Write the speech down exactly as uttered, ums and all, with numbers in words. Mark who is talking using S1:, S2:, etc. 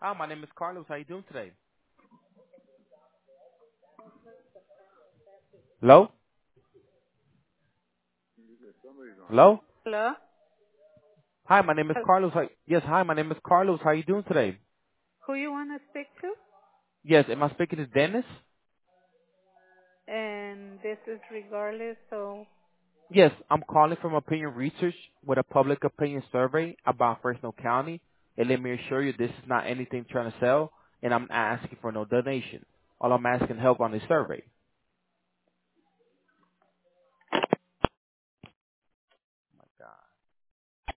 S1: Hi, my name is Carlos. How you doing today? Hello? Hello?
S2: Hello?
S1: Hi, my name is
S2: Uh,
S1: Carlos. How, yes, hi, my name is Carlos. How you doing today?
S2: Who you want to speak to?
S1: Yes, am I speaking to Dennis?
S2: And this is regardless, so
S1: Yes, I'm calling from Opinion Research with a public opinion survey about Fresno County. And let me assure you, this is not anything trying to sell, and I'm not asking for no donation. All I'm asking help on this survey.